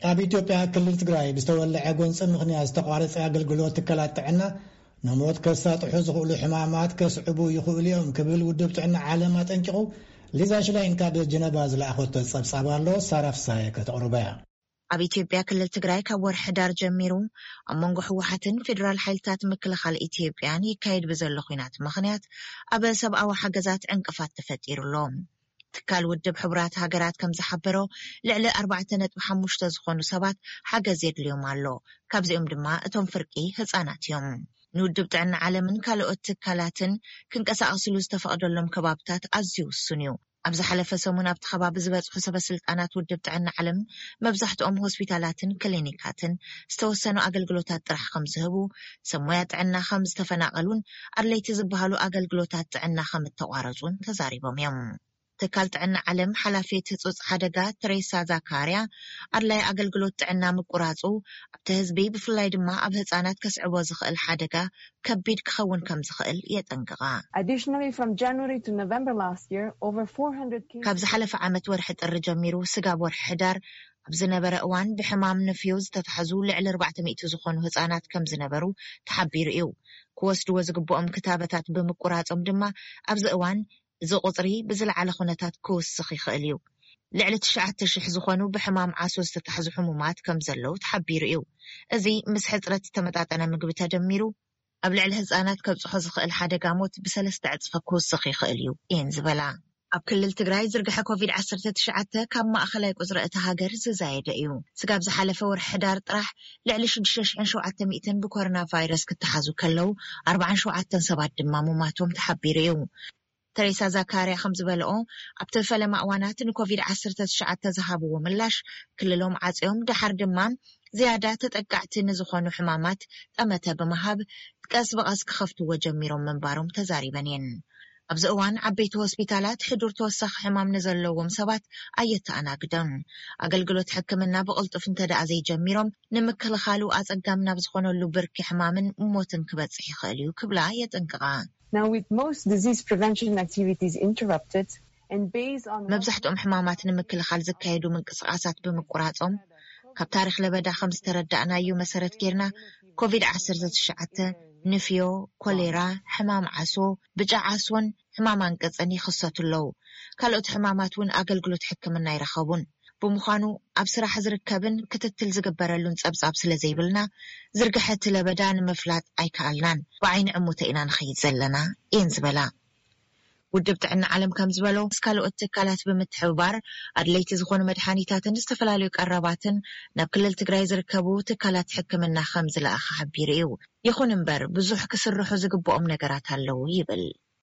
ኣብ ኢትዮጵያ ክልል ትግራይ ብዝተወልዐ ጎንፅን ምኽንያት ዝተቋረፀ ኣገልግሎት ትካላት ጥዕና ንሞት ከሳጥሑ ዝኽእሉ ሕማማት ከስዕቡ ይኽእሉ እዮም ክብል ውድብ ጥዕና ዓለም ኣጠንቂቑ። ሊዛ ሽላይን ካብ ጀነባ ዝለኣኸቶ ፀብጻብ ኣሎ ሳራፍሳይ ከተቕርባ እያ። ኣብ ኢትዮጵያ ክልል ትግራይ ካብ ወርሒ ሕዳር ጀሚሩ ኣብ መንጎ ሕወሓትን ፌደራል ሓይልታት ምክልኻል ኢትዮጵያን ይካየድ ብዘሎ ኩናት ምኽንያት ኣብ ሰብኣዊ ሓገዛት ዕንቅፋት ተፈጢሩሎም። ትካል ውድብ ሕቡራት ሃገራት ከም ዝሓበሮ ልዕሊ 4.5 ዝኾኑ ሰባት ሓገዝ የድልዮም ኣሎ። ካብዚኦም ድማ እቶም ፍርቂ ህፃናት እዮም። ንውድብ ጥዕና ዓለምን ካልኦት ትካላትን ክንቀሳቐስሉ ዝተፈቐደሎም ከባብታት ኣዝዩ ውሱን እዩ። ኣብ ዝሓለፈ ሰሙን ኣብቲ ከባቢ ዝበፅሑ ሰበስልጣናት ውድብ ጥዕና ዓለም መብዛሕትኦም ሆስፒታላትን ክሊኒካትን ዝተወሰኑ ኣገልግሎታት ጥራሕ ከም ዝህቡ፣ ሰብ ሞያ ጥዕና ከም ዝተፈናቐሉን ኣድለይቲ ዝበሃሉ ኣገልግሎታት ጥዕና ከም እተቋረፁን ተዛሪቦም እዮም። ትካል ጥዕና ዓለም ሓላፊት ህፁፅ ሓደጋ ተሬሳ ዛካርያ ኣድላይ ኣገልግሎት ጥዕና ምቁራፁ ኣብቲ ህዝቢ ብፍላይ ድማ ኣብ ህፃናት ከስዕቦ ዝኽእል ሓደጋ ከቢድ ክኸውን ከም ዝኽእል የጠንቅቓ። ካብ ዝሓለፈ ዓመት ወርሒ ጥሪ ጀሚሩ ስጋብ ወርሒ ሕዳር ኣብ ዝነበረ እዋን ብሕማም ንፍዮ ዝተታሕዙ ልዕሊ 400 ዝኾኑ ህፃናት ከም ዝነበሩ ተሓቢሩ እዩ። ክወስድዎ ዝግብኦም ክታበታት ብምቁራፆም ድማ ኣብዚ እዋን እዚ ቁፅሪ ብዝለዓለ ኩነታት ክውስኽ ይኽእል እዩ። ልዕሊ 9,000 ዝኾኑ ብሕማም ዓሶ ዝተታሕዙ ሕሙማት ከም ዘለው ተሓቢሩ እዩ። እዚ ምስ ሕፅረት ዝተመጣጠነ ምግቢ ተደሚሩ ኣብ ልዕሊ ህፃናት ከብፅሖ ዝኽእል ሓደጋ ሞት ብ3 እጥፍ ክውስኽ ይኽእል እዩ እየን ዝበላ። ኣብ ክልል ትግራይ ዝርግሐ ኮቪድ-19 ካብ ማእኸላይ ቁፅሪ እታ ሃገር ዝዛየደ እዩ። ስጋብ ዝሓለፈ ወርሒ ሕዳር ጥራሕ ልዕሊ 6,700 ብኮሮና ቫይረስ ክተሓዙ ከለው 47 ሰባት ድማ ሙማቶም ተሓቢሩ እዩ። ተሬሳ ዛካርያ ከም ዝበልኦ ኣብቲ ፈለማ እዋናት ንኮቪድ-19 ዝሃብዎ ምላሽ ክልሎም ዓፅዮም ድሓር ድማ ዝያዳ ተጠቃዕቲ ንዝኾኑ ሕማማት ጠመተ ብምሃብ ቀስ በቐስ ክኸፍትዎ ጀሚሮም ምንባሮም ተዛሪበን እየን። ኣብዚ እዋን ዓበይቲ ሆስፒታላት ሕዱር ተወሳኺ ሕማም ንዘለዎም ሰባት ኣየተኣናግዶም። ኣገልግሎት ሕክምና ብቕልጡፍ እንተደኣ ዘይጀሚሮም ንምክልኻሉ ኣፀጋም ናብ ዝኾነሉ ብርኪ ሕማምን ሞትን ክበፅሕ ይኽእል እዩ ክብላ የጠንቅቓ። መብዛሕትኦም ሕማማት ንምክልኻል ዝካየዱ ምንቅስቓሳት ብምቁራፆም ካብ ታሪክ ለበዳ ከም ዝተረዳእናዩ መሰረት ጌርና ኮቪድ-19 ንፍዮ፣ ኮሌራ፣ ሕማም ዓሶ፣ ብጫ ዓሶን ሕማም አንቀፅን ይኽሰቱ ኣለው። ካልኦት ሕማማት እውን ኣገልግሎት ሕክምና ይረኸቡን። ብምዃኑ ኣብ ስራሕ ዝርከብን ክትትል ዝግበረሉን ፀብጻብ ስለ ዘይብልና ዝርግሐት ለበዳ ንምፍላጥ ኣይከኣልናን። ብዓይኒ ዕሙተ ኢና ንኸይድ ዘለና እየን ዝበላ። ውድብ ጥዕና ዓለም ከም ዝበሎ ካልኦት ትካላት ብምትሕብባር ኣድለይቲ ዝኾኑ መድሓኒታትን ዝተፈላለዩ ቀረባትን ናብ ክልል ትግራይ ዝርከቡ ትካላት ሕክምና ከም ዝለኣኸ ሓቢሩ እዩ። ይኹን እምበር ብዙሕ ክስርሑ ዝግብኦም ነገራት ኣለው ይብል።